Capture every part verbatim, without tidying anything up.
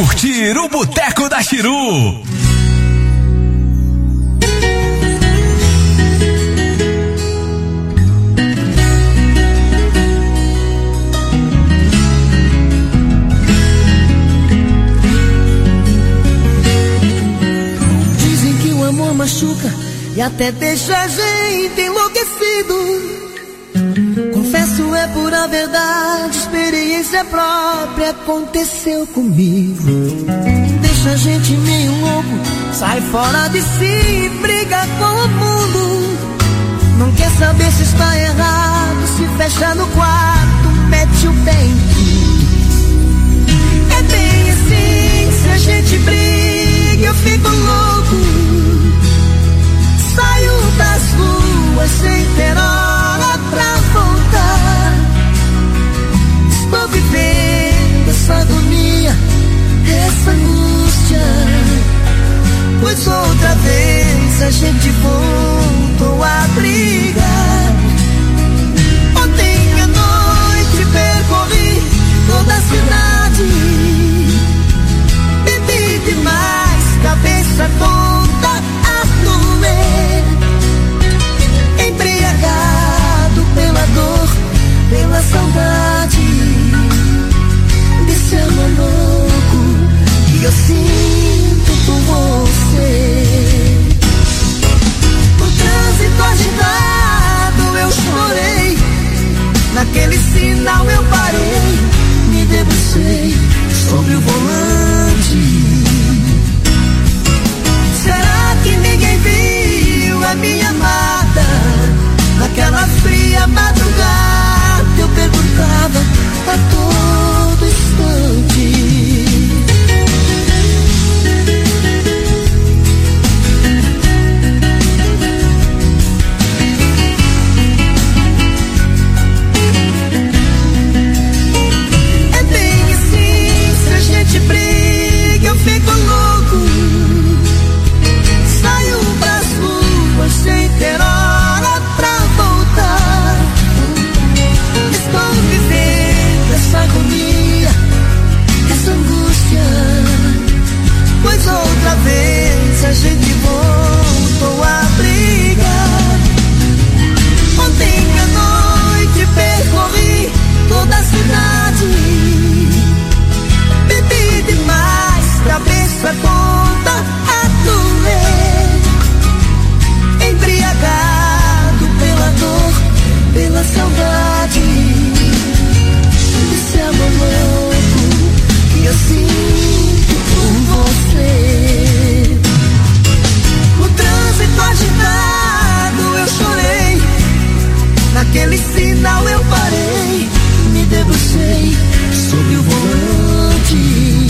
curtir o Boteco da Chiru. Dizem que o amor machuca e até deixa a gente enlouquecido. Confesso, é pura verdade, experiência própria aconteceu comigo. Deixa a gente meio louco, sai fora de si, briga com o mundo. Não quer saber se está errado, se fecha no quarto, mete o pé em tudo. É bem assim, se a gente briga eu fico louco. Saio das ruas sem ter hora pra voltar. Estou vivendo essa agonia, essa angústia, pois outra vez a gente voltou a brigar. Ontem à noite percorri toda a cidade, bebi demais, cabeça toda a doer, embriagado pela dor, pela saudade desse amor louco que eu sinto por você. No trânsito agitado eu chorei, naquele sinal eu parei, me debrucei sobre o volante. Será que ninguém viu a minha amada? Naquela fria madrugada eu perguntava a todo instante. É bem assim, se a gente briga eu fico louco. Saio pras ruas sem ter hora pra voltar. Estou vivendo essa agonia, essa angústia, pois outra vez a gente voltou a brigar. Ontem à noite percorri toda a cidade, bebi demais, cabeça toda a doer, embriagado pela dor, pela saudade desse amor louco que eu sinto por você. No trânsito agitado eu chorei, naquele sinal eu parei, me debrucei sobre o volante.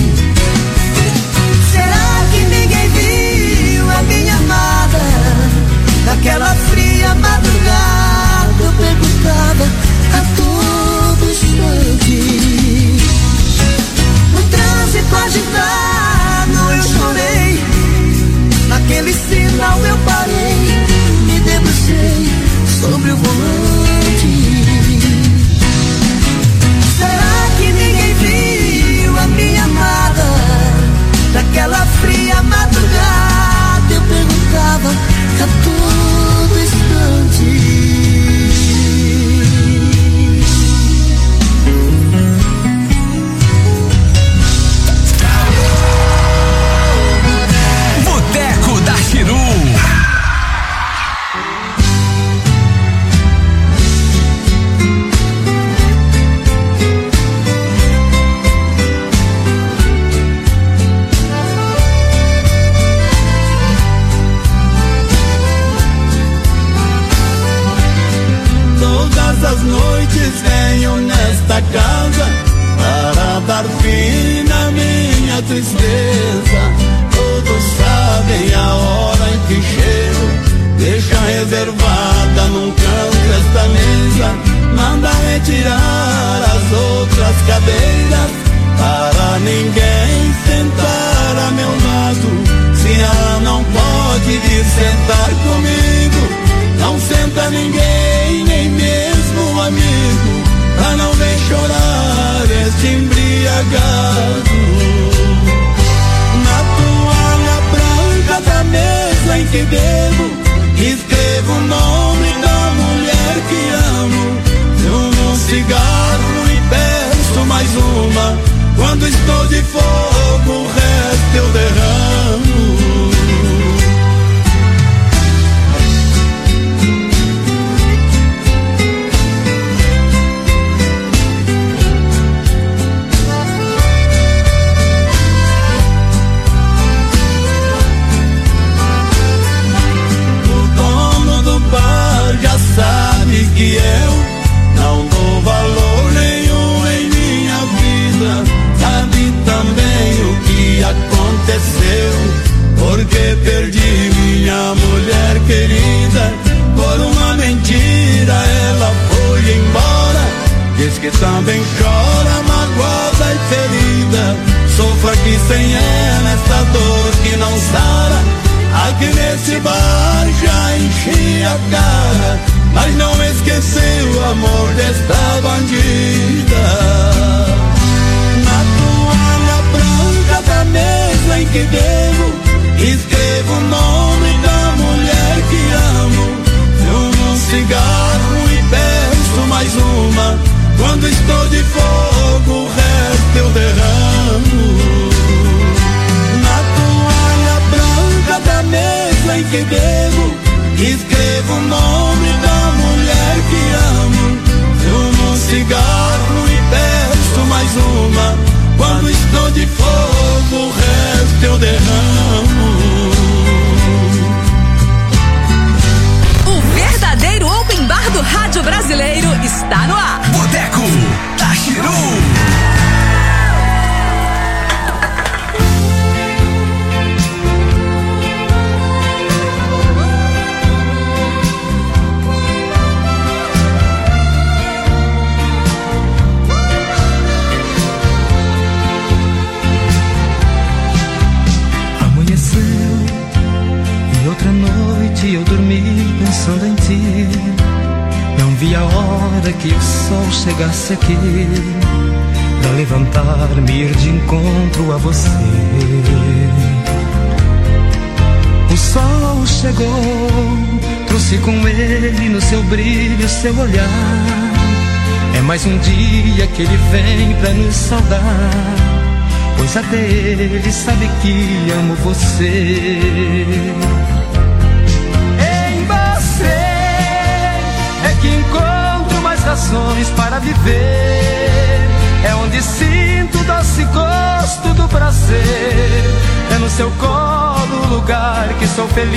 Será que ninguém viu a minha amada? Naquela fria madrugada eu perguntava a todo instante. No trânsito agitado eu chorei, naquele sinal eu parei, me debrucei sobre o volante. Será que ninguém viu a minha amada? Naquela fria madrugada eu perguntava a todo instante. Boteco da Chiru. Todas as noites venho nesta casa para dar fim na minha tristeza. Todos sabem a hora em que chego, deixa reservada num canto esta mesa. Manda retirar as outras cadeiras para ninguém sentar a meu lado. Se ela não pode vir sentar comigo, não senta ninguém, nem mesmo um amigo, pra não ver chorar este embriagado. estou de fogo, o resto eu derramo. Já sabe que eu não dou valor nenhum em minha vida. Sabe também o que aconteceu, porque perdi minha mulher querida. Por uma mentira ela foi embora. Diz que também chora, magoada e ferida. Sofro aqui sem ela esta dor que não sara. Aqui nesse bar já enchi a cara, mas não esqueci o amor desta bandida. Na toalha branca da mesa em que devo, escrevo o nome da mulher que amo. Fumo um cigarro e peço mais uma. Quando estou de fogo, o resto eu derramo. Da mesa em que devo, escrevo o nome da mulher que amo. Fumo um cigarro e peço mais uma. Quando estou de fogo, o resto eu derramo. O verdadeiro open bar do rádio brasileiro está no ar. Boteco da Chiru. Outra noite eu dormi pensando em ti. Não vi a hora que o sol chegasse aqui pra levantar-me e ir de encontro a você. O sol chegou, trouxe com ele no seu brilho, seu olhar. É mais um dia que ele vem pra nos saudar, pois até ele sabe que amo você. É que encontro mais razões para viver. É onde sinto o doce gosto do prazer. É no seu colo o lugar que sou feliz.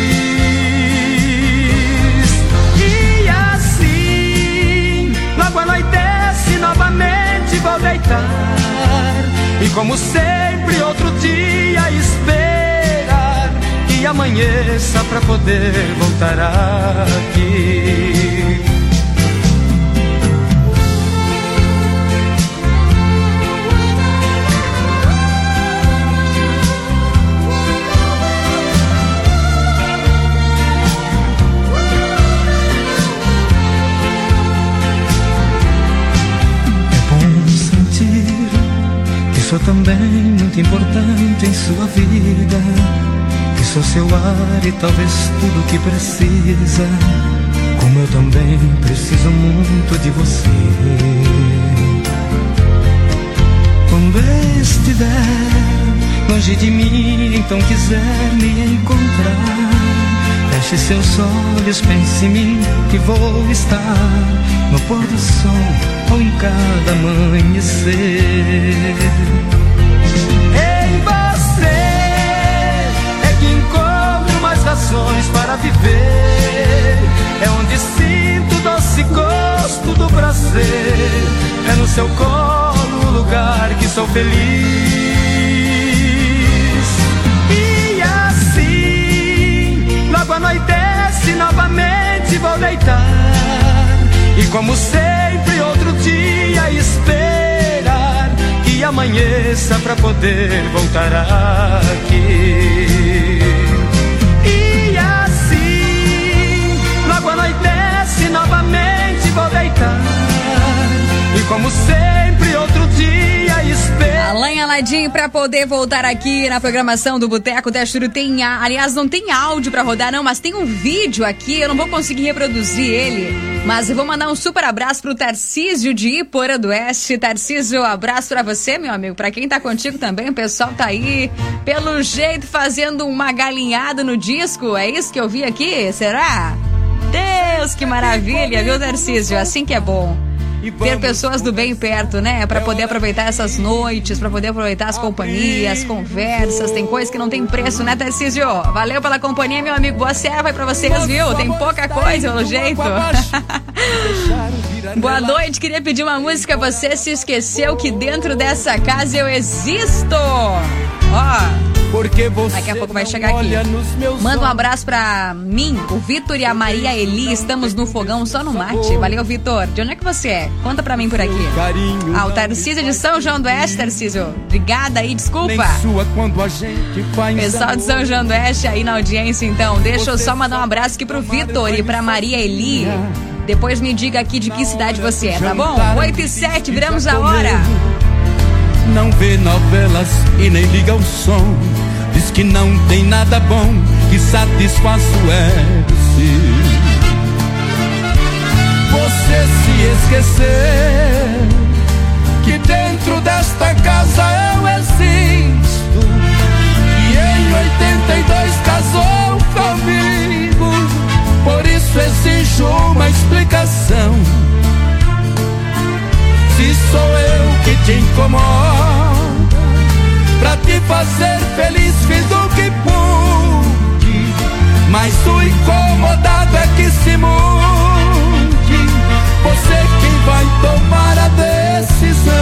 E assim, logo anoitece, novamente vou deitar. E como sempre, outro dia esperar que amanheça pra poder voltar aqui. É bom sentir que sou também muito importante em sua vida. Sou seu ar e talvez tudo que precisa, como eu também preciso muito de você. Quando estiver longe de mim, então quiser me encontrar, feche seus olhos, pense em mim, que vou estar no pôr do sol ou em cada amanhecer. Em você razões para viver. É onde sinto o doce gosto do prazer. É no seu colo o lugar que sou feliz. E assim, logo anoitece, novamente vou deitar. E como sempre, outro dia esperar que amanheça pra poder voltar aqui. Anoitece, novamente vou deitar. E como sempre, outro dia espero. A lenha Aladim, pra poder voltar aqui na programação do Boteco da Churu. Tem, aliás, não tem áudio pra rodar não, mas tem um vídeo aqui, eu não vou conseguir reproduzir ele, mas eu vou mandar um super abraço pro Tarcísio de Iporã do Oeste. Tarcísio, abraço pra você, meu amigo, pra quem tá contigo também, o pessoal tá aí, pelo jeito, fazendo uma galinhada no disco, é isso que eu vi aqui, será? Deus, que maravilha, viu, Tarcísio, assim que é bom. Ter pessoas do bem perto, né? Pra poder aproveitar essas noites, pra poder aproveitar as companhias, conversas. Tem coisa que não tem preço, né, Tarcísio? Valeu pela companhia, meu amigo. Boa serva aí pra vocês, viu? Tem pouca coisa, pelo jeito. Boa noite. Queria pedir uma música. Você se esqueceu que dentro dessa casa eu existo. Ó. Porque você daqui a pouco vai chegar aqui. Manda um abraço pra mim, o Vitor e a Maria Eli. Estamos no fogão só no mate. Valeu, Vitor. De onde é que você é? Conta pra mim por aqui. Ah, o Tarcísio de São João do Oeste, Tarcísio. Obrigada aí, desculpa. Pessoal de São João do Oeste aí na audiência, então. Deixa eu só mandar um abraço aqui pro Vitor e pra Maria Eli. Depois me diga aqui de que cidade você é, tá bom? oito e sete, viramos a hora. Não vê novelas e nem liga o som. Diz que não tem nada bom que satisfaz o esse. Você se esqueceu que dentro desta casa eu existo. E em oitenta e dois casou comigo. Por isso exijo uma explicação. Se sou eu que te incomoda, pra te fazer feliz fiz o que pude, mas o incomodado é que se mude. Você quem vai tomar a decisão.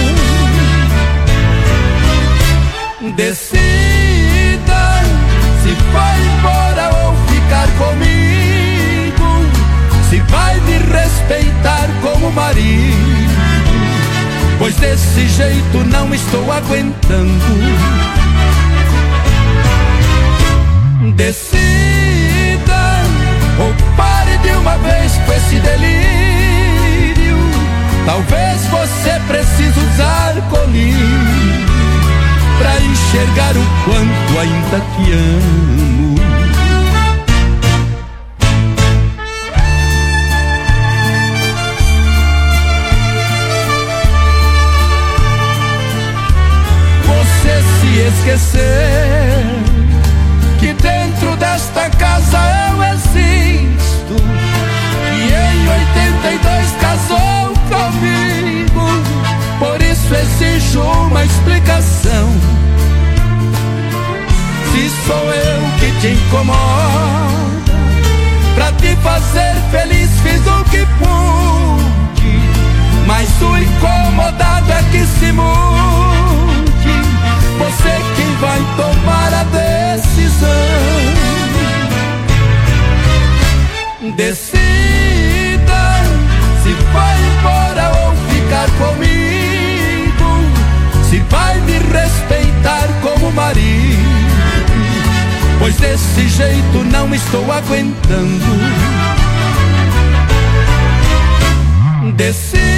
Decida se vai embora ou ficar comigo, se vai me respeitar como marido, pois desse jeito não estou aguentando. Decida ou pare de uma vez com esse delírio. Talvez você precise usar colírio pra enxergar o quanto ainda te amo. Esquecer que dentro desta casa eu existo. E em oitenta e dois casou comigo. Por isso exijo uma explicação. Se sou eu que te incomoda, pra te fazer feliz fiz o que pude, mas o incomodado é que se mude. Você quem vai tomar a decisão. Decida se vai embora ou ficar comigo, se vai me respeitar como marido, pois desse jeito não estou aguentando. Decida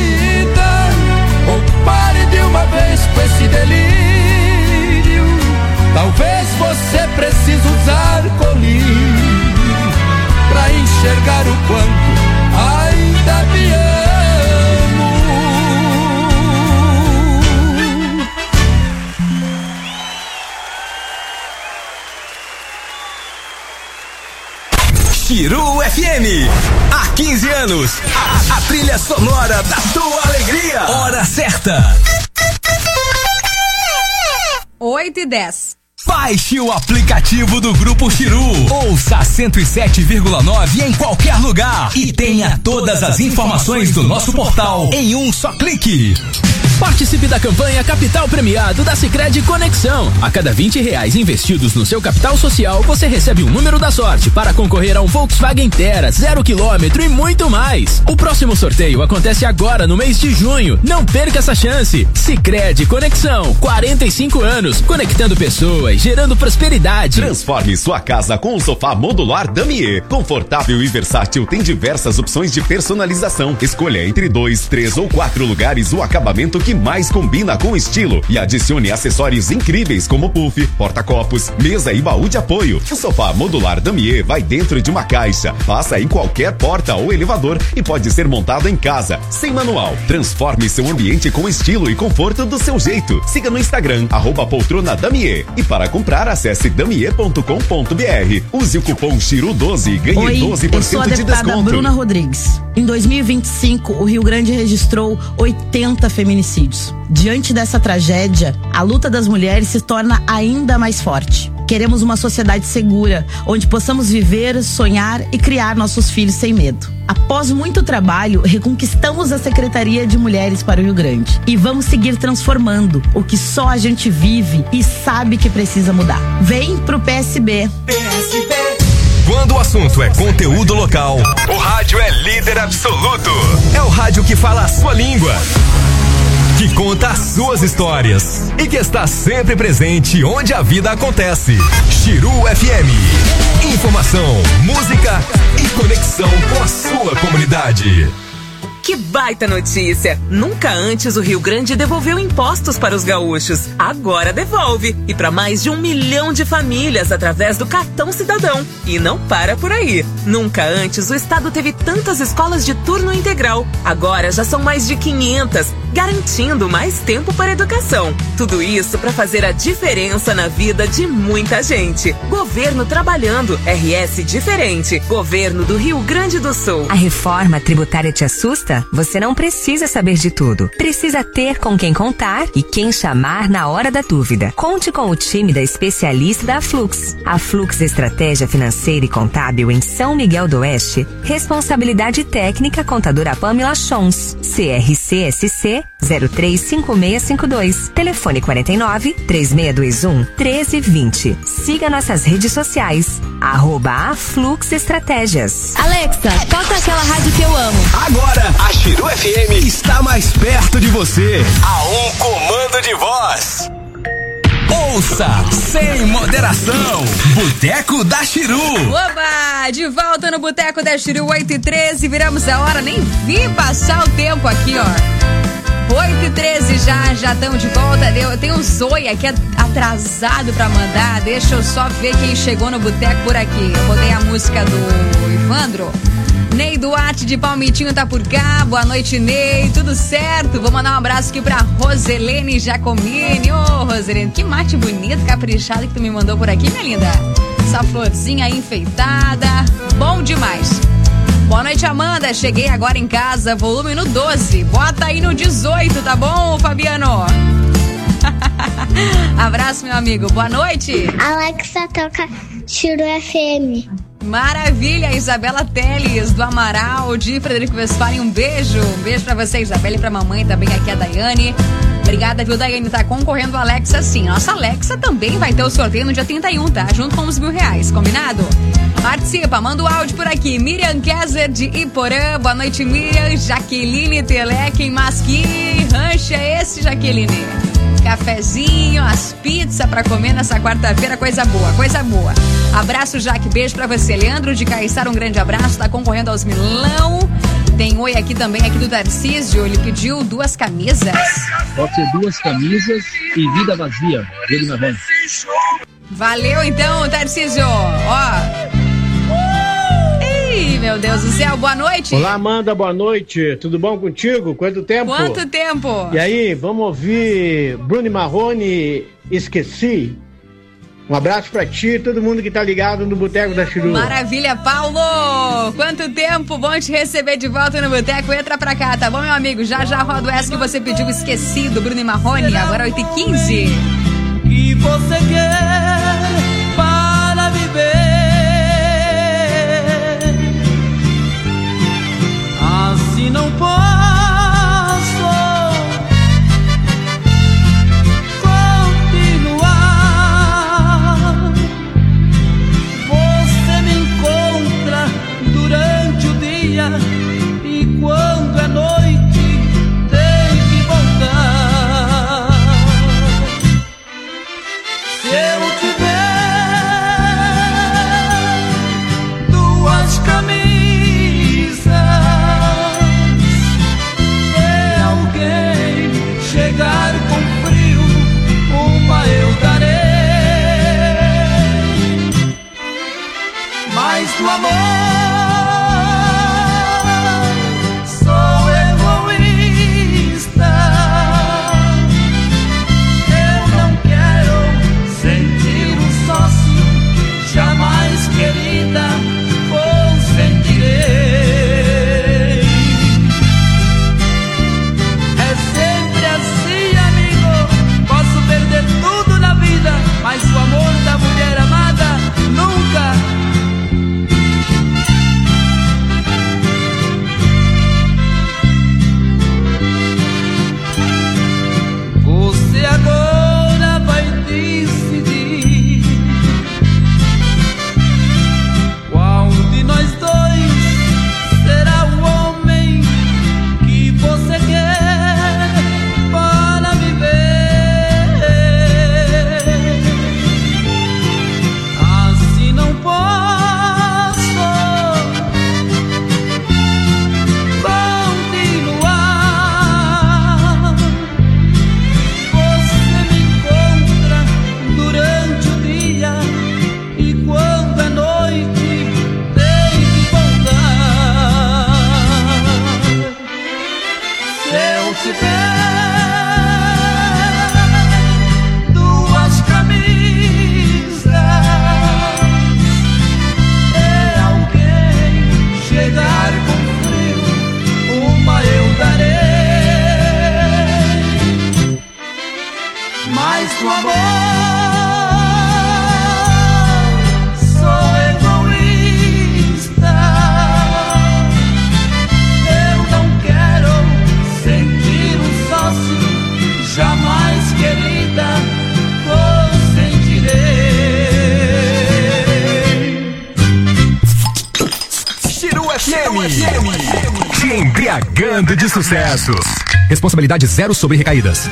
ou pare de uma vez com esse delírio. Talvez você precise usar colírio pra enxergar o quanto ainda me amo. Chiru F M, há quinze anos, a, a trilha sonora da tua alegria. Hora certa. oito e dez. Baixe o aplicativo do Grupo Chiru. Ouça cento e sete vírgula nove em qualquer lugar e tenha todas as informações do nosso portal em um só clique. Participe da campanha Capital Premiado da Sicredi Conexão. A cada vinte reais investidos no seu capital social, você recebe um número da sorte para concorrer a um Volkswagen Terra, zero quilômetro e muito mais. O próximo sorteio acontece agora no mês de junho. Não perca essa chance. Sicredi Conexão, quarenta e cinco anos, conectando pessoas, gerando prosperidade. Transforme sua casa com um sofá modular Damier. Confortável e versátil, tem diversas opções de personalização. Escolha entre dois, três ou quatro lugares o acabamento que mais combina com o estilo e adicione acessórios incríveis como puff, porta-copos, mesa e baú de apoio. O sofá modular Damier vai dentro de uma caixa, passa em qualquer porta ou elevador e pode ser montado em casa, sem manual. Transforme seu ambiente com estilo e conforto do seu jeito. Siga no Instagram, arroba poltrona Damier. E para comprar, acesse damier ponto com ponto b r. Use o cupom Chiru doze e ganhe Oi, doze por cento de desconto. Eu sou a deputada Bruna Rodrigues. Em dois mil e vinte e cinco, o Rio Grande registrou oitenta feminicídios. Diante dessa tragédia, a luta das mulheres se torna ainda mais forte. Queremos uma sociedade segura, onde possamos viver, sonhar e criar nossos filhos sem medo. Após muito trabalho, reconquistamos a Secretaria de Mulheres para o Rio Grande. E vamos seguir transformando o que só a gente vive e sabe que precisa mudar. Vem pro P S B. P S B. Quando o assunto é conteúdo local, o rádio é líder absoluto. É o rádio que fala a sua língua, que conta as suas histórias e que está sempre presente onde a vida acontece. Chiru F M. Informação, música e conexão com a sua comunidade. Que baita notícia! Nunca antes o Rio Grande devolveu impostos para os gaúchos. Agora devolve. E para mais de um milhão de famílias através do Cartão Cidadão. E não para por aí. Nunca antes o estado teve tantas escolas de turno integral. Agora já são mais de quinhentas, garantindo mais tempo para a educação. Tudo isso para fazer a diferença na vida de muita gente. Governo trabalhando. R S diferente. Governo do Rio Grande do Sul. A reforma tributária te assusta? Você não precisa saber de tudo. Precisa ter com quem contar e quem chamar na hora da dúvida. Conte com o time da especialista da Flux. A Flux Estratégia Financeira e Contábil em São Miguel do Oeste. Responsabilidade técnica contadora Pamela Chons. C R C S C zero três cinco seis cinco dois. Telefone quarenta e nove, três seis dois um, treze vinte. Siga nossas redes sociais. Arroba a Flux Estratégias. Alexa, toca aquela rádio que eu amo. Agora, a Chiru F M está mais perto de você. A um comando de voz. Ouça sem moderação. Boteco da Chiru. Oba! De volta no Boteco da Chiru, oito e treze. Viramos a hora, nem vi passar o tempo aqui, ó. oito e treze já, já estamos de volta. Eu tenho um Zoe aqui atrasado pra mandar. Deixa eu só ver quem chegou no Boteco por aqui. Eu botei a música do Ivandro. Ney Duarte de Palmitinho tá por cá. Boa noite, Ney. Tudo certo? Vou mandar um abraço aqui pra Roselene Jacomini. Ô, oh, Roselene, que mate bonito, caprichado que tu me mandou por aqui, minha linda. Essa florzinha aí enfeitada. Bom demais. Boa noite, Amanda. Cheguei agora em casa, volume no doze. Bota aí no dezoito, tá bom, Fabiano? Abraço, meu amigo. Boa noite. Alexa, toca Chiru F M. Maravilha, Isabela Teles, do Amaral, de Frederico Westphalen, um beijo. Um beijo pra você, Isabela, e pra mamãe também aqui, a Daiane. Obrigada, viu, Daiane? Tá concorrendo a Alexa, sim. Nossa Alexa também vai ter o sorteio no dia trinta e um, tá? Junto com os mil reais, combinado? Participa, manda o áudio por aqui. Miriam Kessler de Iporã, boa noite, Miriam. Jaqueline Telequem, mas que rancho é esse, Jaqueline? Cafezinho, as pizzas pra comer nessa quarta-feira, coisa boa, coisa boa. Abraço, Jaque, beijo pra você. Leandro de Caiçara, um grande abraço, tá concorrendo aos milão. Tem oi aqui também, aqui do Tarcísio, ele pediu duas camisas. Pode ser duas camisas e vida vazia, dele na van. Valeu então, Tarcísio, ó. Ih, meu Deus do céu, boa noite. Olá, Amanda, boa noite. Tudo bom contigo? Quanto tempo? Quanto tempo? E aí, vamos ouvir Bruno Marrone, Esqueci. Um abraço pra ti, todo mundo que tá ligado no Boteco da Chiru. Maravilha, Paulo! Quanto tempo, bom te receber de volta no Boteco. Entra pra cá, tá bom, meu amigo? Já já rodo essa que você pediu, Esquecido, Bruno Marrone, agora oito e quinze. Que você quer para viver, assim não posso e quando é noite tem que voltar. Se eu amor, sou egoísta. Eu não quero sentir um sócio, jamais, querida, consentirei. É sempre assim, amigo. Posso perder tudo na vida, mas o amor da mulher amada nunca. Você agora vai decidir qual de nós dois será o homem que você quer para viver. Assim não posso continuar. Você me encontra durante o dia e quando é noite tem que voltar. Se eu tiver duas camisas e alguém chegar com frio, uma eu darei. Mas no amor sou egoísta. Eu não quero sentir um sócio, jamais, querida, consentirei. Chiru F M, te embriagando de sucessos. Responsabilidade zero sobre recaídas.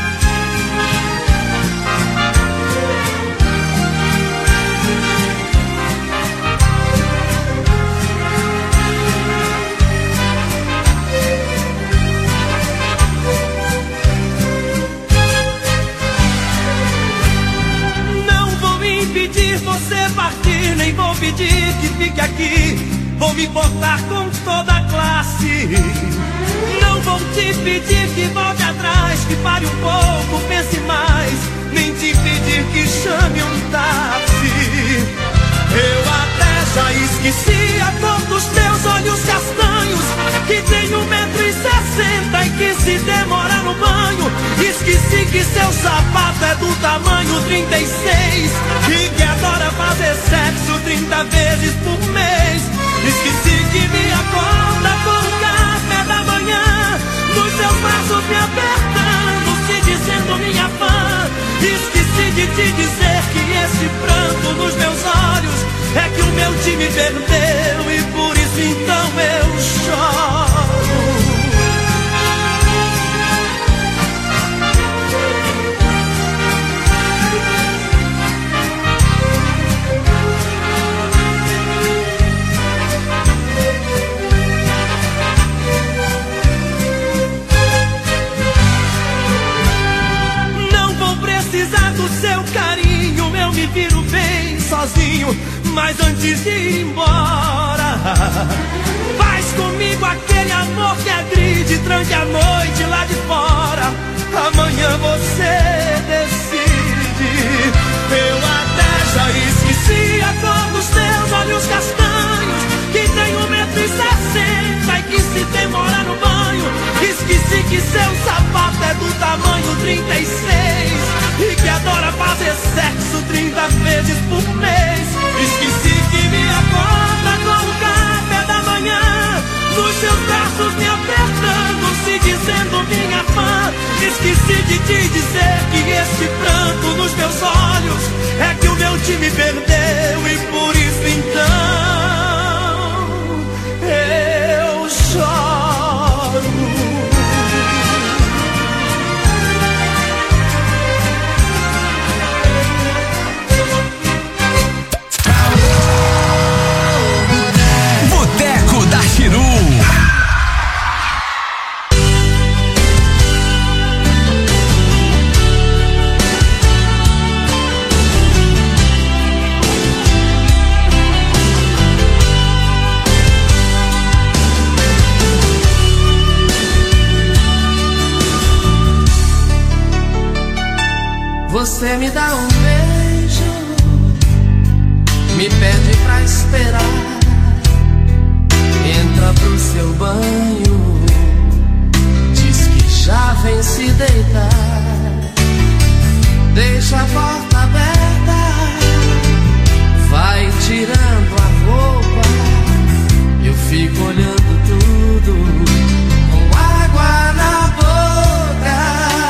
Não vou impedir você partir, nem vou pedir que fique aqui. Vou me portar com toda a classe. Não vou te pedir que volte atrás, que pare um pouco, pense mais. Nem te pedir que chame um táxi. Eu até já esqueci a cor dos teus olhos castanhos, que tem um metro e sessenta e que se demorar no banho. Esqueci que seu sapato é do tamanho trinta e seis e que adora fazer sexo trinta vezes por mês. Esqueci que me acorda com o café da manhã, nos seus braços me apertando, se dizendo minha fã. Esqueci de te dizer que esse pranto nos meus olhos é que o meu time perdeu e por isso então eu choro. Precisar do seu carinho, eu me viro bem sozinho. Mas antes de ir embora, faz comigo aquele amor que agride, tranque a noite lá de fora. Amanhã você decide. Eu até já esqueci a cor dos teus olhos castanhos, que tem um metro e sessenta e que se demorar no banho. Esqueci que seu sapato é do tamanho trinta e seis e que adora fazer sexo trinta vezes por mês. Esqueci que me acorda com o café da manhã, nos seus braços me apertando, se dizendo minha fã. Esqueci de te dizer que este pranto nos meus olhos é que o meu time perdeu e por isso então eu choro. Boteco da Chiru. Você me dá um beijo, me pede pra esperar, entra pro seu banho, diz que já vem se deitar, deixa a porta aberta, vai tirando a roupa, eu fico olhando tudo com água na boca.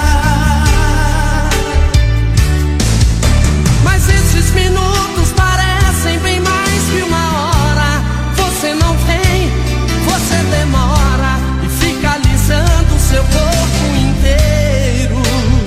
Mas esses minutos parecem bem mais que uma hora. Você não vem, você demora e fica alisando o seu corpo inteiro.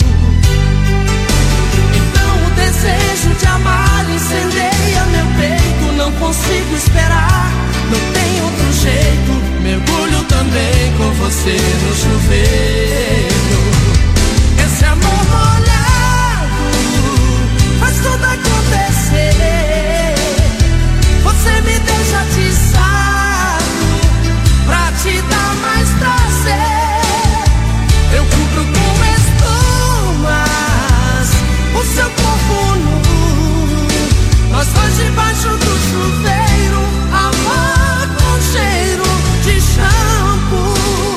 Então o desejo de amar incendeia meu peito. Não consigo esperar, não tem outro jeito. Mergulho também com você no chuveiro. Esse amor molhado faz tudo acontecer. Você me deixa atiçado pra te dar mais prazer. Eu cubro com espumas o seu corpo nu, nós dois debaixo do chuveiro, amor com cheiro de shampoo.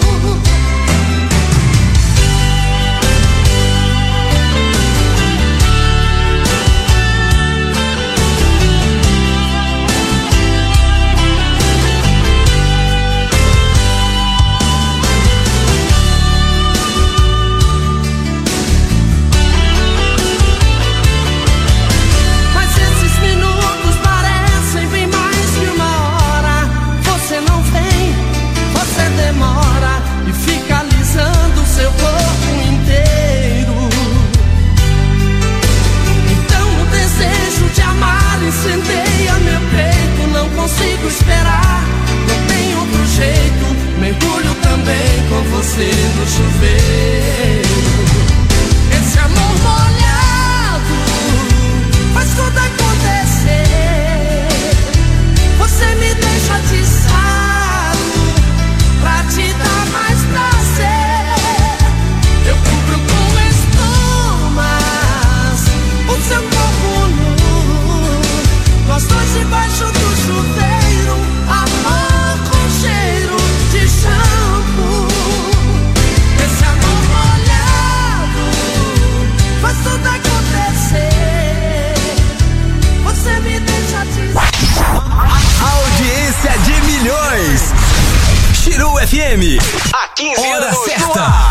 Incendeia meu peito, não consigo esperar, não tem outro jeito. Mergulho também com você no chuveiro. Esse amor molhado faz tudo acontecer. Você me deixa atiçado pra te dar mais prazer. Eu cubro com espumas o seu corpo nu, nós dois debaixo do chuveiro, amor com cheiro de shampoo. Esse amor molhado faz tudo acontecer. Você me deixa atiçar. Audiência de milhões. Chiru F M. A quinze Hora anos certa.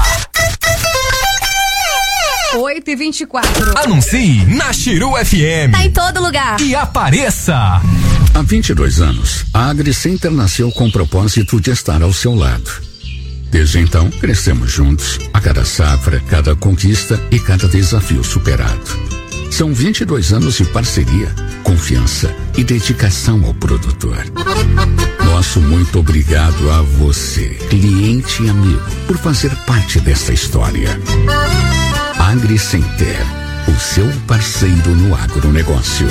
oito e vinte e quatro. Anuncie na Chiru F M. Tá em todo lugar. E apareça. Há vinte e dois anos, a AgriCenter nasceu com o propósito de estar ao seu lado. Desde então, crescemos juntos, a cada safra, cada conquista e cada desafio superado. São vinte e dois anos de parceria, confiança e dedicação ao produtor. Nosso muito obrigado a você, cliente e amigo, por fazer parte dessa história. AgriCenter, o seu parceiro no agronegócio.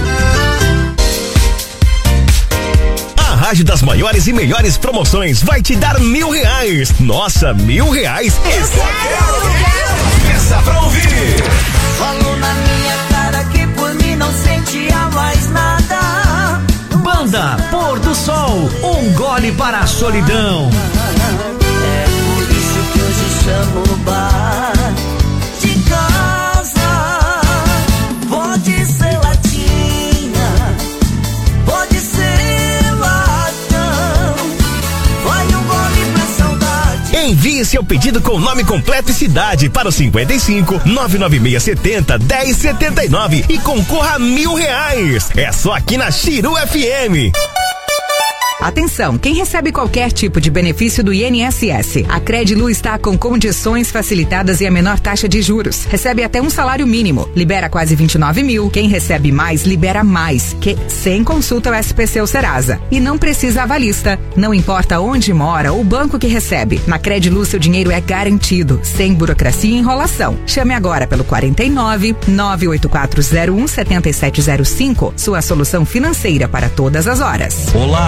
A Rádio das maiores e melhores promoções vai te dar mil reais. Nossa, mil reais? Eu quero! Peça pra ouvir! Falou na minha cara que por mim não sentia mais nada. Banda Pôr do Sol, um gole para a solidão. É por isso que hoje chamo o bar de casa. Pode ser latinha, pode ser latão. Vai um gole pra saudade. Envie seu pedido com nome completo e cidade para o cinquenta e cinco, nove nove seis sete zero, dez setenta e nove e concorra a mil reais. É só aqui na Chiru F M. Atenção, quem recebe qualquer tipo de benefício do I N S S, a Credilu está com condições facilitadas e a menor taxa de juros. Recebe até um salário mínimo, libera quase vinte e nove mil. Quem recebe mais, libera mais, que sem consulta ao S P C ou Serasa. E não precisa avalista, não importa onde mora ou banco que recebe. Na Credilu seu dinheiro é garantido, sem burocracia e enrolação. Chame agora pelo quarenta e nove, nove oito quatro zero um, sete sete zero cinco, sua solução financeira para todas as horas. Olá, Beto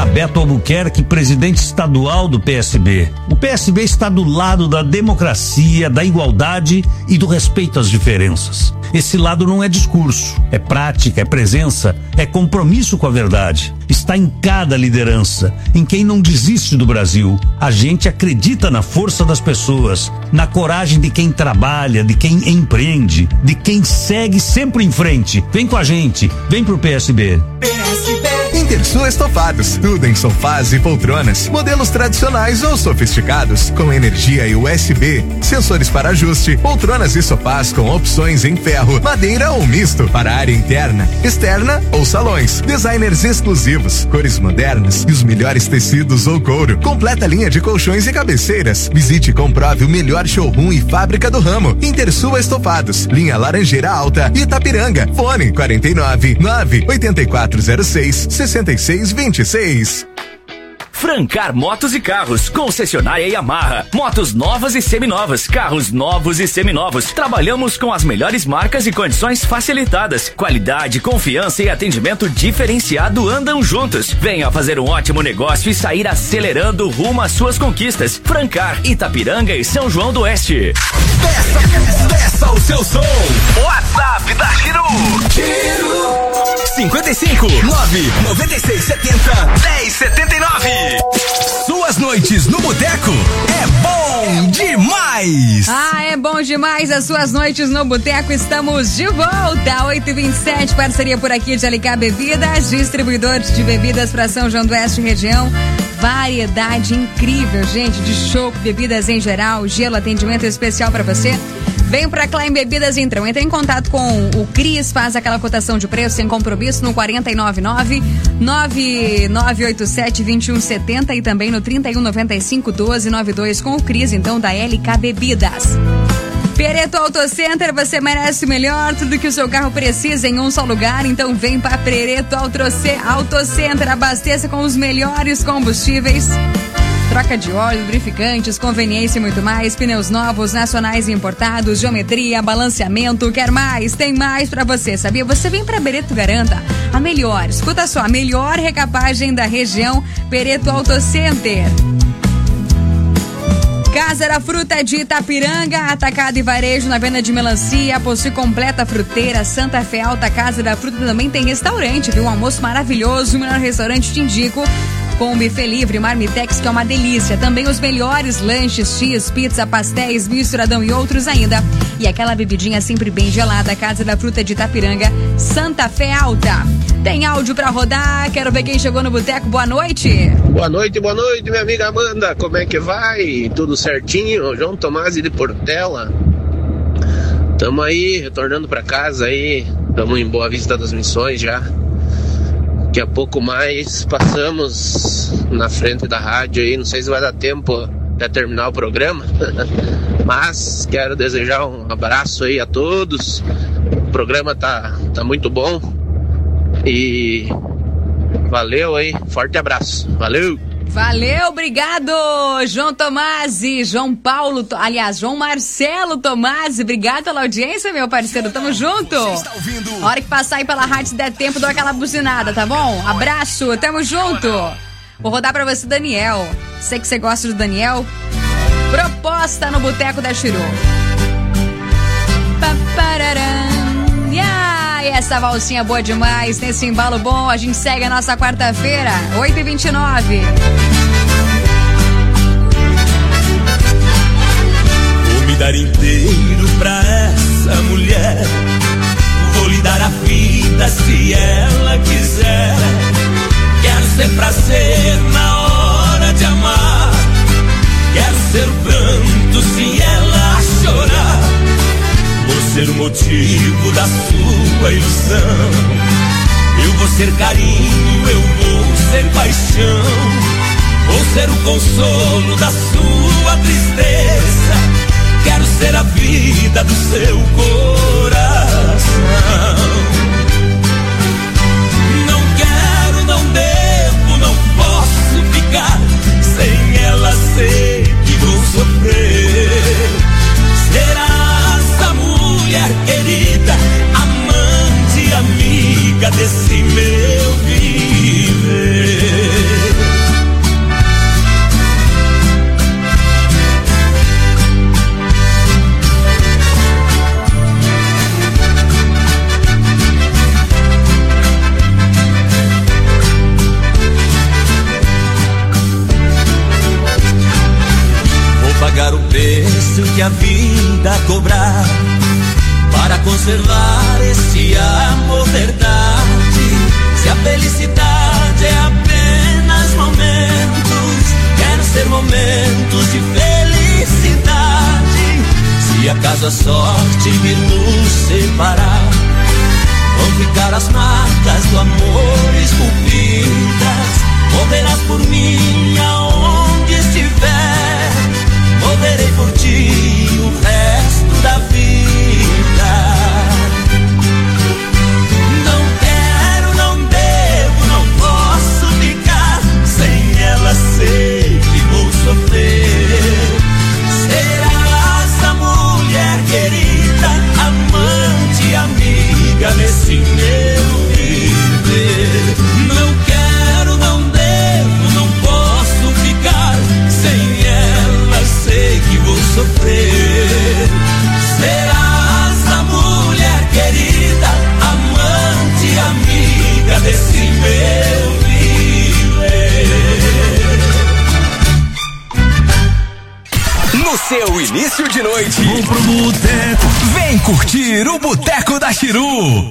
Albuquerque, presidente estadual do P S B. O P S B está do lado da democracia, da igualdade e do respeito às diferenças. Esse lado não é discurso, é prática, é presença, é compromisso com a verdade. Está em cada liderança, em quem não desiste do Brasil. A gente acredita na força das pessoas, na coragem de quem trabalha, de quem empreende, de quem segue sempre em frente. Vem com a gente, vem pro P S B. P S B. Intersul Estofados, tudo em sofás e poltronas, modelos tradicionais ou sofisticados, com energia e U S B, sensores para ajuste, poltronas e sofás com opções em ferro, madeira ou misto, para área interna, externa ou salões, designers exclusivos, cores modernas e os melhores tecidos ou couro, completa linha de colchões e cabeceiras. Visite e comprove o melhor showroom e fábrica do ramo. Intersul Estofados, linha Laranjeira Alta, Itapiranga, fone quarenta e nove, nove oito quatro zero seis, sessenta e seis vinte e seis. Francar Motos e Carros, concessionária Yamaha, motos novas e seminovas, carros novos e seminovos. Trabalhamos com as melhores marcas e condições facilitadas. Qualidade, confiança e atendimento diferenciado andam juntos. Venha fazer um ótimo negócio e sair acelerando rumo às suas conquistas. Francar, Itapiranga e São João do Oeste. Peça, peça o seu som. WhatsApp da Chiru. Chiru. cinquenta e cinco, nove noventa e seis, setenta, dez, setenta e nove. Suas noites no boteco é bom demais. Ah, é bom demais as suas noites no boteco. Estamos de volta, oito e vinte e sete, parceria por aqui de L K Bebidas, distribuidores de bebidas para São João do Oeste região. Variedade incrível, gente, de chopp, bebidas em geral, gelo, atendimento especial para você. Vem pra Klein Bebidas, então. Entra em contato com o Cris, faz aquela cotação de preço sem compromisso no quarenta e nove nove, nove nove oito sete, dois um sete zero e também no trinta e um, noventa e cinco, doze, noventa e dois com o Cris, então, da L K Bebidas. Pereto Auto Center, você merece o melhor, tudo que o seu carro precisa em um só lugar, então vem pra Pereto Auto Center, abasteça com os melhores combustíveis. Troca de óleo, lubrificantes, conveniência e muito mais, pneus novos, nacionais e importados, geometria, balanceamento, quer mais? Tem mais pra você, sabia? Você vem pra Pereto Garanta, a melhor, escuta só, a melhor recapagem da região, Pereto Auto Center. Casa da Fruta de Itapiranga, atacado e varejo na venda de melancia, possui completa fruteira, Santa Fé Alta. Casa da Fruta também tem restaurante, viu? Um almoço maravilhoso, o melhor restaurante te indico, com um buffet livre, marmitex, que é uma delícia. Também os melhores lanches, X, pizza, pastéis, misturadão e outros ainda. E aquela bebidinha sempre bem gelada, Casa da Fruta de Itapiranga, Santa Fé Alta. Tem áudio pra rodar, quero ver quem chegou no boteco. Boa noite. Boa noite, boa noite, minha amiga Amanda. Como é que vai? Tudo certinho? João Tomás de Portela. Tamo aí, retornando pra casa aí. Tamo em Boa Vista das Missões já. Daqui a pouco mais passamos na frente da rádio aí. Não sei se vai dar tempo até terminar o programa. Mas quero desejar um abraço aí a todos. O programa tá, tá muito bom. E valeu aí, forte abraço, valeu! Valeu, obrigado, João Tomasi, João Paulo, aliás, João Marcelo Tomasi, obrigado pela audiência, meu parceiro, tamo junto. A hora que passar aí pela rádio, se der tempo, dou aquela buzinada, tá bom? Abraço, tamo junto. Vou rodar pra você, Daniel, sei que você gosta do Daniel. Proposta no Boteco da Chiru. Papararam. E essa valsinha boa demais, nesse embalo bom, a gente segue a nossa quarta-feira, oito e vinte e nove. Vou me dar inteiro pra essa mulher, vou lhe dar a vida se ela quiser. Quero ser prazer na hora de amar, quero ser pranto se ela chorar. Vou ser o motivo da sua ilusão, eu vou ser carinho, eu vou ser paixão, vou ser o consolo da sua tristeza, quero ser a vida do seu coração. Não quero, não devo, não posso ficar sem ela, sei que vou sofrer. Será mulher querida, amante, amiga desse meu viver. que a vida cobrar para conservar esse amor verdade. Se a felicidade é apenas momentos, quero ser momentos de felicidade. Se acaso a sorte vir nos separar, vão ficar as marcas do amor esculpidas. Morrerás por mim aonde estiver, morrerei por ti o resto da vida. Não quero, não devo, não posso ficar sem ela, sei que vou sofrer. Serás a mulher querida, amante, amiga nesse meu viver. Não quero, não devo, não posso ficar sem ela, sei que vou sofrer. Serás a mulher querida, amante, amiga desse meu viver. No seu início de noite, vou pro boteco. Vem curtir o Boteco da Chiru.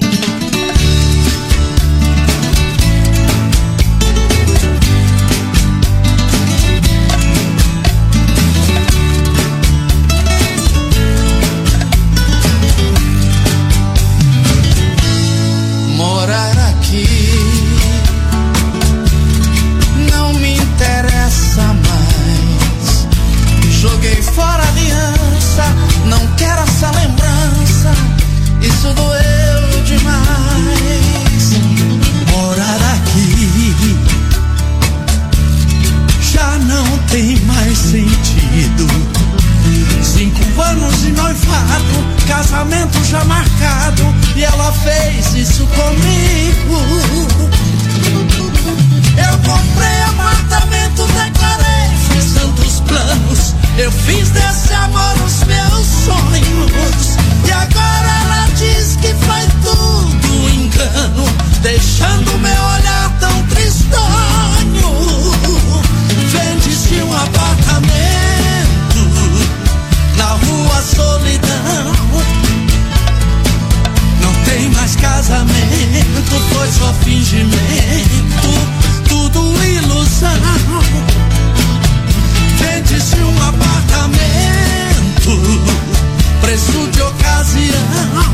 Morar aqui não me interessa mais. Joguei fora a aliança, não quero essa lembrança. Isso doeu demais. Morar aqui já não tem mais sentido. Cinco anos de noivado, casamento já marcado, e ela fez isso comigo. Eu comprei apartamento, declarei, fiz tantos planos. Eu fiz desse amor os meus sonhos. E agora ela diz que foi tudo engano, deixando meu olhar tão tristonho. Vende-se um apartamento na rua Solidão. Não tem mais casamento, foi só fingimento, tudo ilusão. Vende-se um apartamento, preço de ocasião.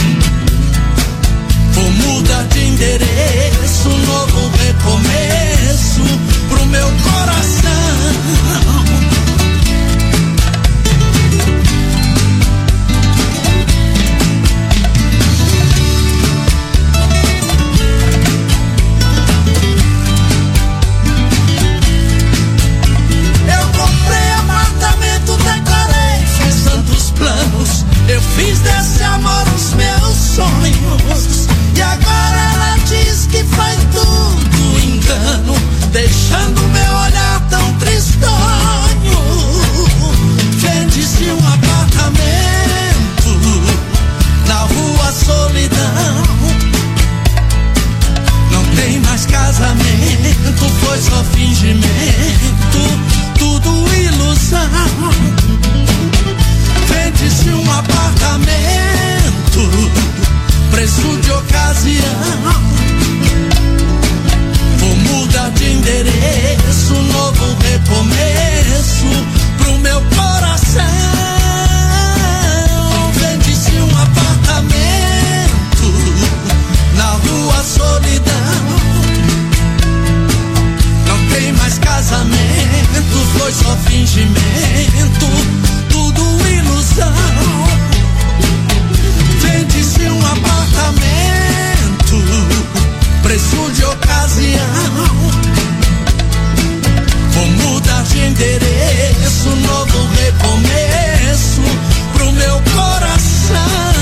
Vou mudar de endereço, novo recomeço pro meu coração. Eu fiz desse amor os meus sonhos. E agora ela diz que foi tudo engano, deixando meu olhar tão tristonho. Vende-se um apartamento na rua Solidão. Não tem mais casamento, foi só fingimento, tudo ilusão. Vende-se um apartamento, preço de ocasião. Vou mudar de endereço, novo recomeço pro meu coração. Vende-se um apartamento na rua Solidão. Não tem mais casamento, foi só fingimento, tudo ilusão. Vende-se um apartamento, preço de ocasião. Vou mudar de endereço, novo recomeço pro meu coração.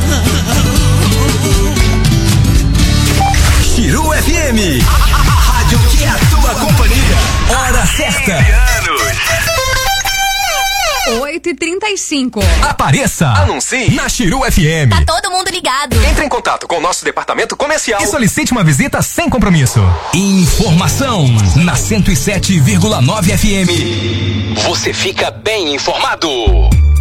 Chiru F M, a, a, a rádio que é a tua companhia. Hora certa. oito e trinta e cinco. Apareça. Anuncie na Chiru F M. Tá todo mundo ligado. Entre em contato com o nosso departamento comercial e solicite uma visita sem compromisso. Informação na cento e sete vírgula nove F M. Você fica bem informado.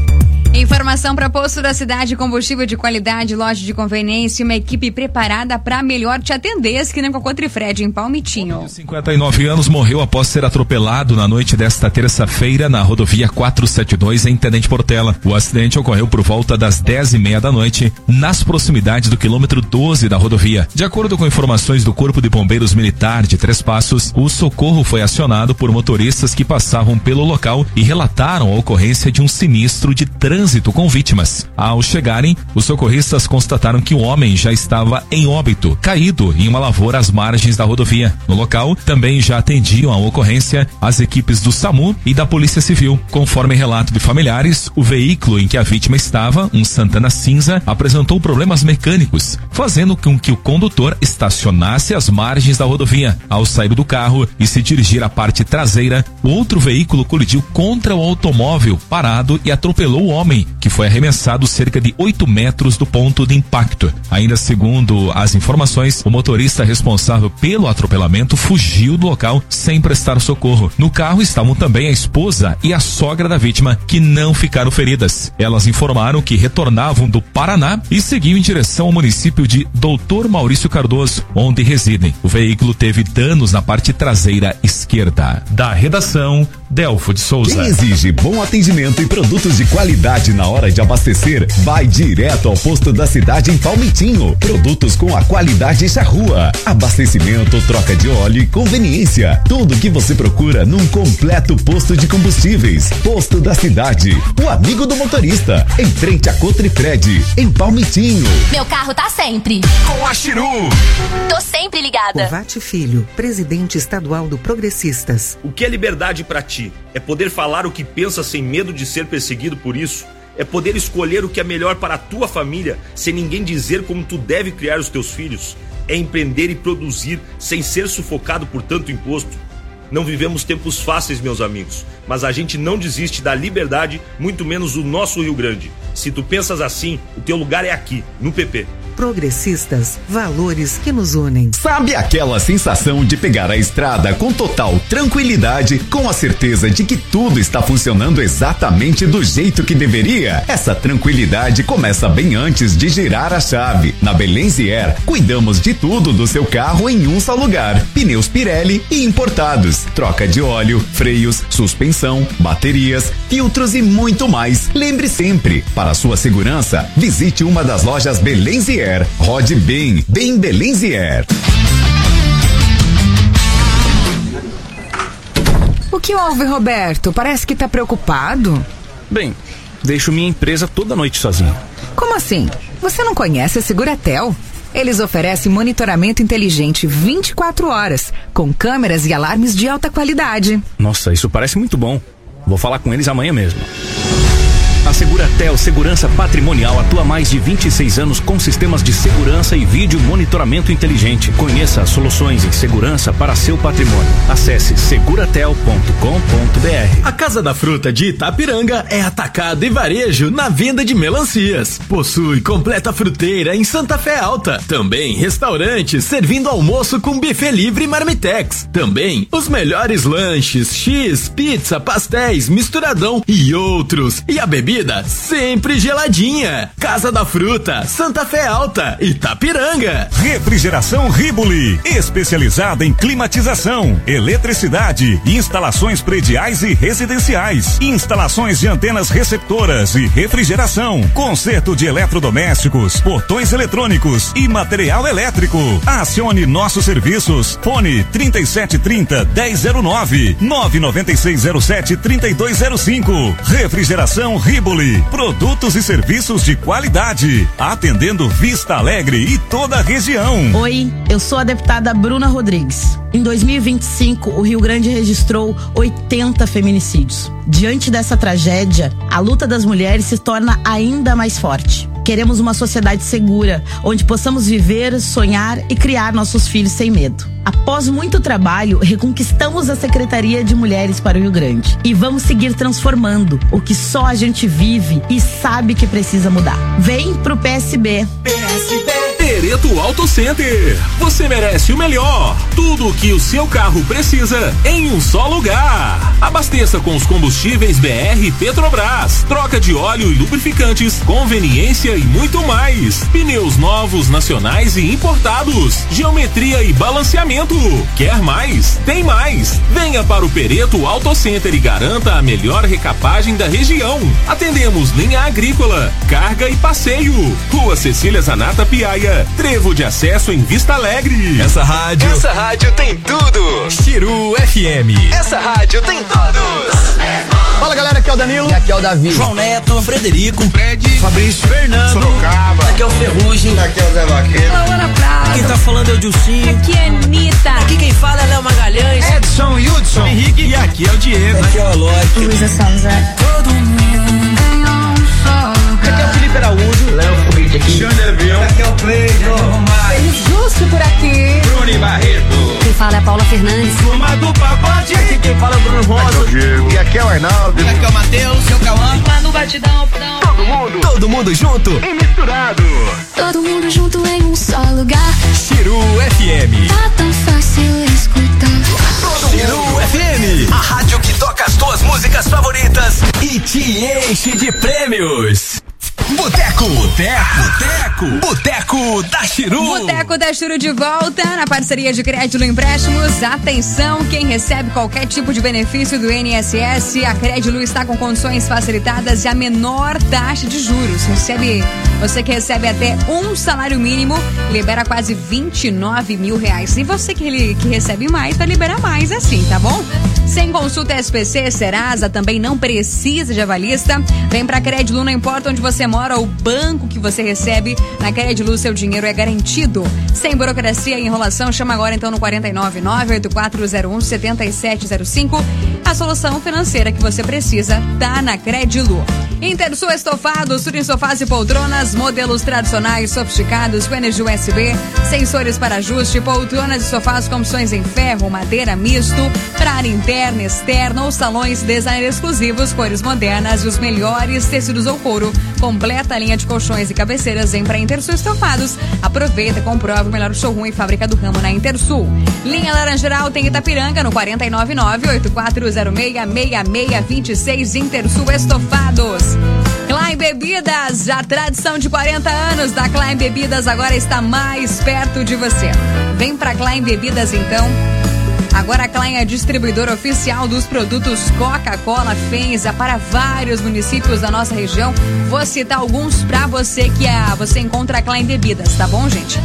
Informação para Posto da Cidade, combustível de qualidade, loja de conveniência e uma equipe preparada para melhor te atender. Esquina com a Cotrifred, em Palmitinho. De cinquenta e nove anos morreu após ser atropelado na noite desta terça-feira na rodovia quatrocentos e setenta e dois em Tenente Portela. O acidente ocorreu por volta das dez e meia da noite, nas proximidades do quilômetro doze da rodovia. De acordo com informações do Corpo de Bombeiros Militar de Três Passos, o socorro foi acionado por motoristas que passavam pelo local e relataram a ocorrência de um sinistro de trânsito com vítimas. Ao chegarem, os socorristas constataram que o homem já estava em óbito, caído em uma lavoura às margens da rodovia. No local, também já atendiam a ocorrência as equipes do SAMU e da Polícia Civil. Conforme relato de familiares, o veículo em que a vítima estava, um Santana cinza, apresentou problemas mecânicos, fazendo com que o condutor estacionasse às margens da rodovia. Ao sair do carro e se dirigir à parte traseira, o outro veículo colidiu contra o automóvel parado e atropelou o homem, que foi arremessado cerca de oito metros do ponto de impacto. Ainda segundo as informações, o motorista responsável pelo atropelamento fugiu do local sem prestar socorro. No carro estavam também a esposa e a sogra da vítima, que não ficaram feridas. Elas informaram que retornavam do Paraná e seguiam em direção ao município de Doutor Maurício Cardoso, onde residem. O veículo teve danos na parte traseira esquerda. Da redação, Delfo de Souza. Quem exige bom atendimento e produtos de qualidade na hora de abastecer, vai direto ao Posto da Cidade em Palmitinho. Produtos com a qualidade charrua. Abastecimento, troca de óleo e conveniência. Tudo o que você procura num completo posto de combustíveis. Posto da Cidade, o amigo do motorista. Em frente à Cotrifred, em Palmitinho. Meu carro tá sempre com a Chiru. Tô sempre ligada. Covate Filho, presidente estadual do Progressistas. O que é liberdade pra ti? É poder falar o que pensa sem medo de ser perseguido por isso? É poder escolher o que é melhor para a tua família, sem ninguém dizer como tu deve criar os teus filhos? É empreender e produzir sem ser sufocado por tanto imposto? Não vivemos tempos fáceis, meus amigos, mas a gente não desiste da liberdade, muito menos o nosso Rio Grande. Se tu pensas assim, o teu lugar é aqui, no P P. Progressistas, valores que nos unem. Sabe aquela sensação de pegar a estrada com total tranquilidade, com a certeza de que tudo está funcionando exatamente do jeito que deveria? Essa tranquilidade começa bem antes de girar a chave. Na Belenzier, cuidamos de tudo do seu carro em um só lugar. Pneus Pirelli e importados, troca de óleo, freios, suspensão, baterias, filtros e muito mais. Lembre sempre, para sua segurança, visite uma das lojas Belenzier. Rode bem, bem Belenzier. O que houve, Roberto? Parece que tá preocupado. Bem, deixo minha empresa toda noite sozinho. Como assim? Você não conhece a Seguratel? Eles oferecem monitoramento inteligente vinte e quatro horas, com câmeras e alarmes de alta qualidade. Nossa, isso parece muito bom. Vou falar com eles amanhã mesmo. A Seguratel Segurança Patrimonial atua há mais de vinte e seis anos com sistemas de segurança e vídeo monitoramento inteligente. Conheça as soluções em segurança para seu patrimônio. Acesse seguratel ponto com ponto b r. A Casa da Fruta de Itapiranga é atacado e varejo na venda de melancias. Possui completa fruteira em Santa Fé Alta. Também restaurante servindo almoço com buffet livre e marmitex. Também os melhores lanches, X, pizza, pastéis, misturadão e outros. E a bebida sempre geladinha. Casa da Fruta, Santa Fé Alta, Itapiranga. Refrigeração Ribuli, especializada em climatização, eletricidade, instalações prediais e residenciais, instalações de antenas receptoras e refrigeração, conserto de eletrodomésticos, portões eletrônicos e material elétrico. Acione nossos serviços. Fone trinta e sete trinta, dez zero nove, nove nove seis zero sete, trinta e dois zero cinco. Refrigeração Ribuli. Produtos e serviços de qualidade, atendendo Vista Alegre e toda a região. Oi, eu sou a deputada Bruna Rodrigues. Em dois mil e vinte e cinco, o Rio Grande registrou oitenta feminicídios. Diante dessa tragédia, a luta das mulheres se torna ainda mais forte. Queremos uma sociedade segura, onde possamos viver, sonhar e criar nossos filhos sem medo. Após muito trabalho, reconquistamos a Secretaria de Mulheres para o Rio Grande. E vamos seguir transformando o que só a gente vive e sabe que precisa mudar. Vem pro P S B. P S B. Pereto Auto Center. Você merece o melhor. Tudo o que o seu carro precisa em um só lugar. Abasteça com os combustíveis B R Petrobras. Troca de óleo e lubrificantes, conveniência e muito mais. Pneus novos, nacionais e importados. Geometria e balanceamento. Quer mais? Tem mais. Venha para o Pereto Auto Center e garanta a melhor recapagem da região. Atendemos linha agrícola, carga e passeio. Rua Cecília Zanata Piaia, trevo de acesso em Vista Alegre. Essa rádio, essa rádio tem tudo. Chiru F M. Essa rádio tem todos. Fala galera, aqui é o Danilo. E aqui é o Davi. João Neto, Frederico, Fred, Fabrício, Fernando, Sorocaba. Aqui é o Ferrugem. Aqui é o Zé Vaqueiro. Laura Prado. Quem tá falando é o Dilcinho. Aqui é Anitta. Aqui quem fala é Léo Magalhães. Edson, Hudson, Henrique. E aqui é o Diego. Aqui é o Eloy. Luísa Sonza. Todo mundo em um só lugar. Aqui é o Felipe Araújo. Léo Felipe aqui. Xander Avião. Aqui é o Cleiton. Justo por aqui. Bruni Barreto. Quem fala é a Paula Fernandes. Turma do Pacote. Aqui quem fala é o Bruno Rosa. Aqui é o Diego. E aqui é o Arnaldo. E aqui é o Matheus. Seu Cauã. Lá no batidão. Todo mundo. Todo mundo junto E misturado. Todo mundo junto em um só lugar. Chiru F M. Tá tão fácil escutar. Chiru F M. A rádio que toca as tuas músicas favoritas e te enche de prêmios. Boteco, Boteco, Boteco, Boteco da Chiru. Boteco da Chiru de volta na parceria de Crédito Empréstimos. Atenção, quem recebe qualquer tipo de benefício do I N S S, a Crédito está com condições facilitadas e a menor taxa de juros. Recebe, você que recebe até um salário mínimo, libera quase vinte e nove mil reais. E você que, que recebe mais, vai liberar mais assim, tá bom? Sem consulta S P C, Serasa, também não precisa de avalista. Vem pra Crédito, não importa onde você mora, o banco que você recebe, na Crédito seu dinheiro é garantido. Sem burocracia e enrolação, chama agora então no quatro nove nove, oito quatro zero um, sete sete zero cinco. A solução financeira que você precisa tá na Crédito. Intersul Estofados, tudo em sofás e poltronas, modelos tradicionais, sofisticados, com energia U S B, sensores para ajuste, poltronas e sofás com opções em ferro, madeira, misto, para área interna, externa ou salões, design exclusivos, cores modernas e os melhores tecidos ou couro. Completa a linha de colchões e cabeceiras em para Intersul Estofados. Aproveita e comprove o melhor showroom e fábrica do ramo na Intersul. Linha Laranjeiral tem Itapiranga no quatro nove nove, oito quatro zero seis, seis seis dois seis. Intersul Estofados. Klein Bebidas, a tradição de quarenta anos da Klein Bebidas agora está mais perto de você. Vem pra Klein Bebidas então. Agora a Klein é distribuidora oficial dos produtos Coca-Cola Fenza para vários municípios da nossa região. Vou citar alguns pra você que é, você encontra a Klein Bebidas, tá bom, gente?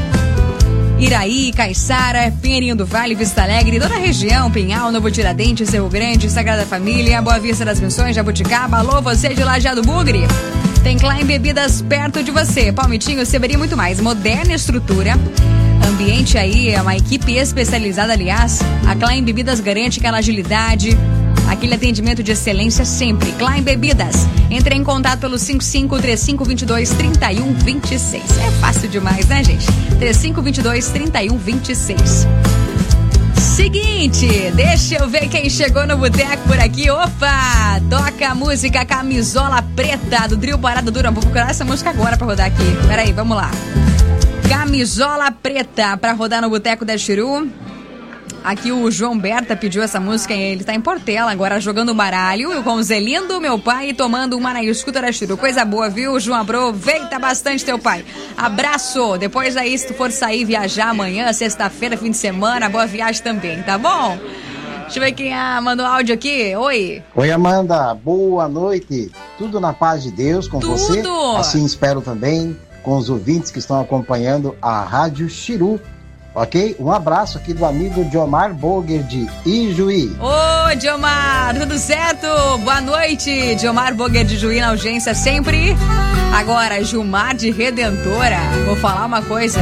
Iraí, Caiçara, Pinheirinho do Vale, Vista Alegre, toda a região, Pinhal, Novo Tiradentes, Rio Grande, Sagrada Família, Boa Vista das Missões, Jabuticaba. Alô, você de Lajeado Bugre. Tem Klein Bebidas perto de você. Palmitinho, Severi, muito mais. Moderna estrutura. Ambiente aí, é uma equipe especializada, aliás. A Klein Bebidas garante aquela agilidade, aquele atendimento de excelência sempre. Klein Bebidas. Entre em contato pelo cinco cinco três cinco dois dois, três um dois seis. É fácil demais, né, gente? três cinco dois dois, três um dois seis. Seguinte, deixa eu ver quem chegou no boteco por aqui. Opa! Toca a música Camisola Preta, do Drill Parada Dura. Vou procurar essa música agora pra rodar aqui. Peraí, vamos lá. Camisola Preta, pra rodar no Boteco da Chiru. Aqui o João Berta pediu essa música, ele tá em Portela agora jogando baralho. Eu com o Zelindo, meu pai, tomando uma na escuta da Chiru. Coisa boa, viu, João? Aproveita bastante teu pai. Abraço. Depois aí, se tu for sair viajar amanhã, sexta-feira, fim de semana, boa viagem também, tá bom? Deixa eu ver quem ah, mandou áudio aqui. Oi. Oi, Amanda. Boa noite. Tudo na paz de Deus com Tudo. você? Assim espero também com os ouvintes que estão acompanhando a Rádio Chiru. Ok? Um abraço aqui do amigo Diomar Boger de Ijuí. Ô, Diomar, tudo certo? Boa noite, Diomar Boger de Ijuí na audiência sempre. Agora, Gilmar de Redentora. Vou falar uma coisa.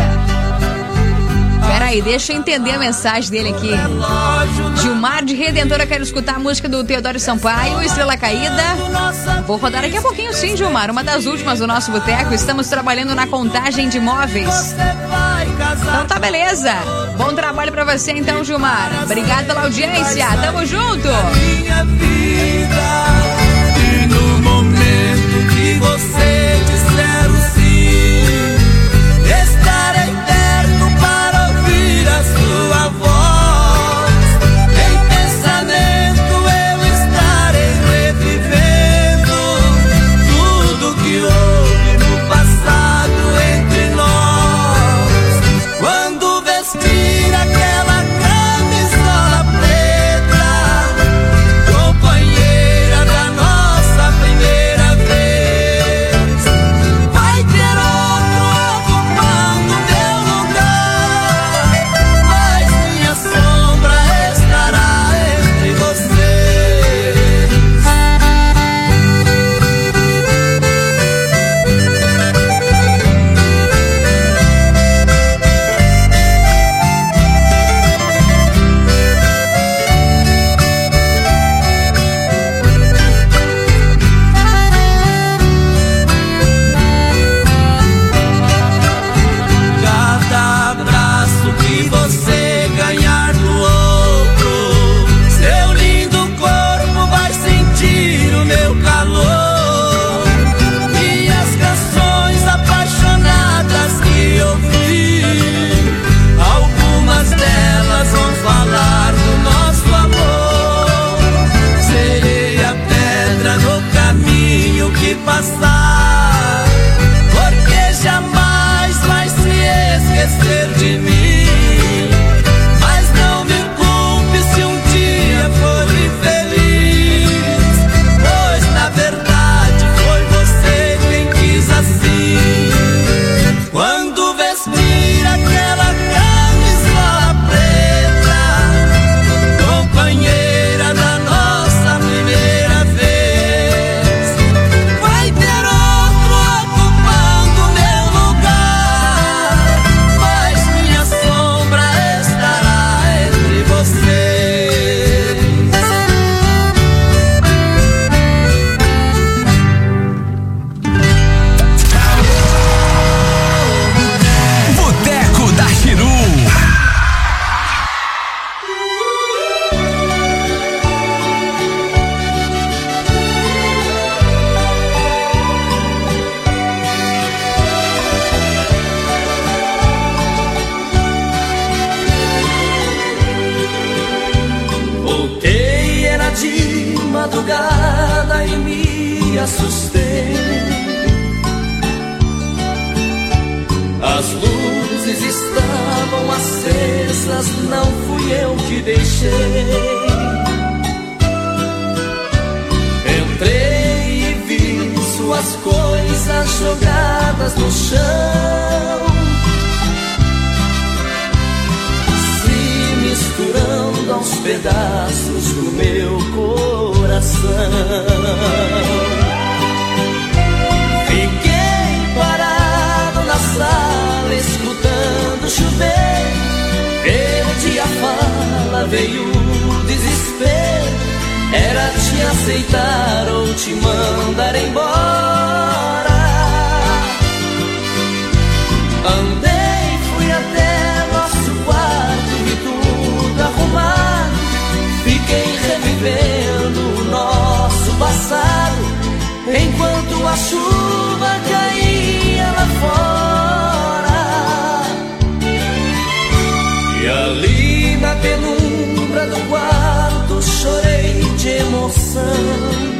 Peraí, deixa eu entender a mensagem dele aqui. Gilmar de Redentora, quero escutar a música do Teodoro Sampaio, Estrela Caída. Vou rodar daqui a pouquinho sim, Gilmar, uma das últimas do nosso boteco. Estamos trabalhando na contagem de imóveis. Então tá, beleza. Bom trabalho pra você então, Gilmar. Obrigado pela audiência, tamo junto. Minha vida, e no momento que você disser o sim, está assustei. As luzes estavam acesas, não fui eu que deixei. Entrei e vi suas coisas jogadas no chão, se misturando aos pedaços do meu coração. Fiquei parado na sala escutando chover, perdi a fala, veio o desespero. Era te aceitar ou te mandar embora. Andei, fui até nosso quarto, vi tudo arrumado. Fiquei revivendo o nosso passado, enquanto a chuva caía lá fora. E ali na penumbra do quarto chorei de emoção,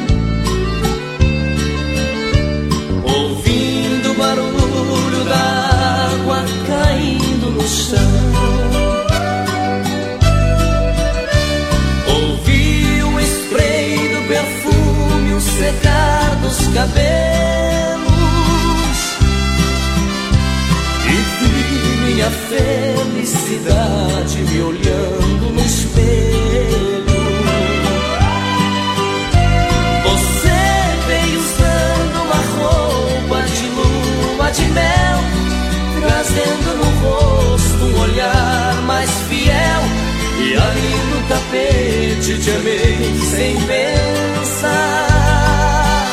ouvindo o barulho da água caindo no chão. Ouvi o spray do perfume, o secar dos cabelos, e vi minha felicidade me olhando no espelho. De mel, trazendo no rosto um olhar mais fiel. E ali no tapete te amei sem pensar.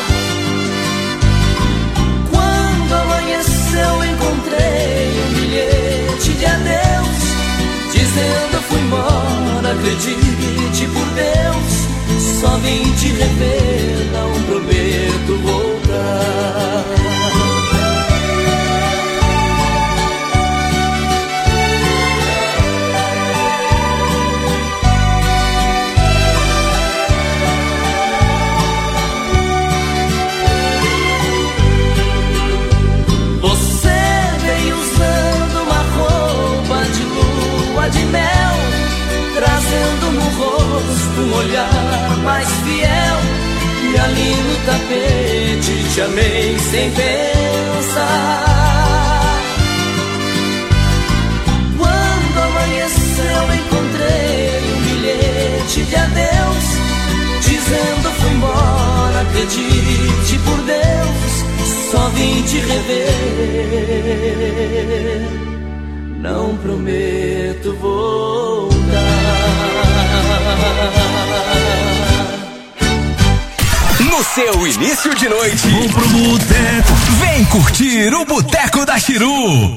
Quando amanheceu encontrei um bilhete de adeus, dizendo fui embora, acredite por Deus. Só vim te rever, não prometo voltar. De mel, trazendo no rosto um olhar mais fiel. E ali no tapete te amei sem pensar. Quando amanheceu encontrei um bilhete de adeus, dizendo fui embora, acredite por Deus. Só vim te rever, não prometo voltar. No seu início de noite, vou pro boteco. Vem curtir o Boteco da Chiru.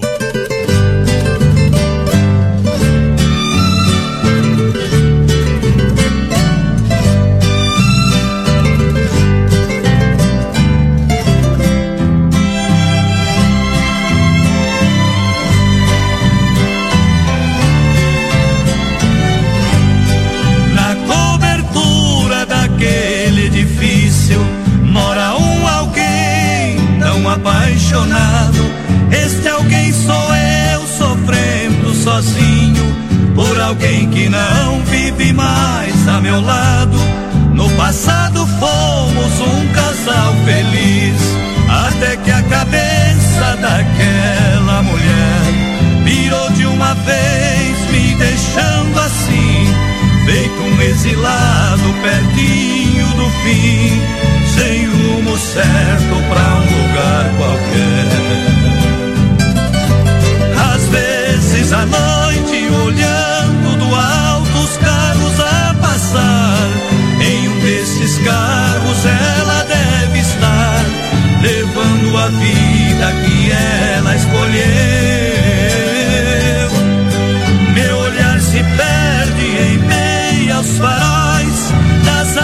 Mora um alguém tão apaixonado. Este alguém sou eu, sofrendo sozinho por alguém que não vive mais a meu lado. No passado fomos um casal feliz, até que a cabeça daquela mulher virou de uma vez, me deixando assim, feito um exilado pertinho do fim, sem rumo certo pra um lugar qualquer. Às vezes à noite, olhando do alto os carros a passar, em um desses carros ela deve estar, levando a vida que ela escolheu. Meu olhar se perde em meio aos faróis das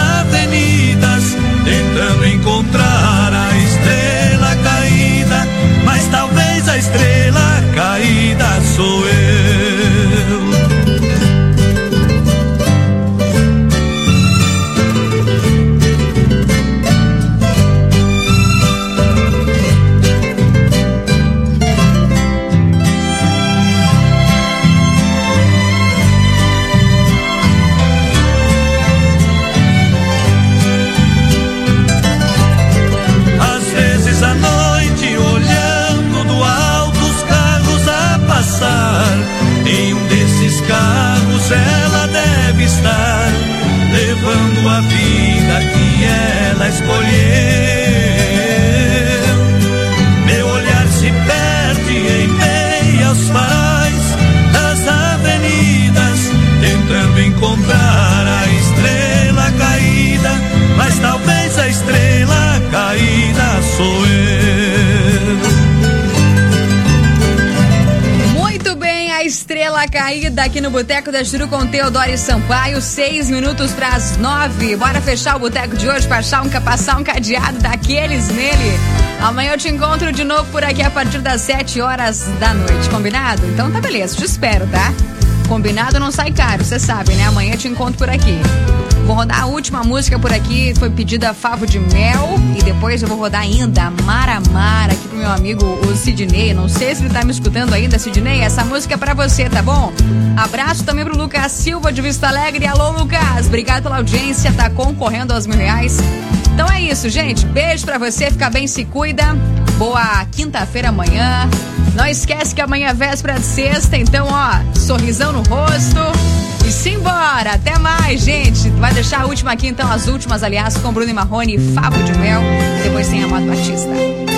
avenidas, tentando encontrar a estrela caída, mas talvez anos ela deve estar levando a vida que ela escolheu. Meu olhar se perde em meio aos faróis das avenidas, tentando encontrar a estrela caída, mas talvez a estrela caída sou eu. Muito bem, a estrela caída aqui no Boteco da Churu com Teodoro Sampaio, seis minutos para as nove. Bora fechar o boteco de hoje, passar um, passar um cadeado daqueles nele. Amanhã eu te encontro de novo por aqui a partir das sete horas da noite, combinado? Então tá beleza, te espero, tá? Combinado não sai caro, você sabe, né? Amanhã eu te encontro por aqui. Vou rodar a última música por aqui, foi pedida Favo de Mel, e depois eu vou rodar ainda Mara Mara aqui pro meu amigo o Sidney. Não sei se ele tá me escutando ainda, Sidney, essa música é pra você, tá bom? Abraço também pro Lucas Silva de Vista Alegre. Alô, Lucas, obrigado pela audiência, tá concorrendo aos mil reais. Então é isso, gente, beijo pra você, fica bem, se cuida. Boa quinta-feira amanhã. Não esquece que amanhã é véspera de sexta, então ó, sorrisão no rosto. E simbora, até mais, gente. Vai deixar a última aqui, então, as últimas, aliás, com Bruno e Marrone, Favo de Mel. Depois tem Amado Batista.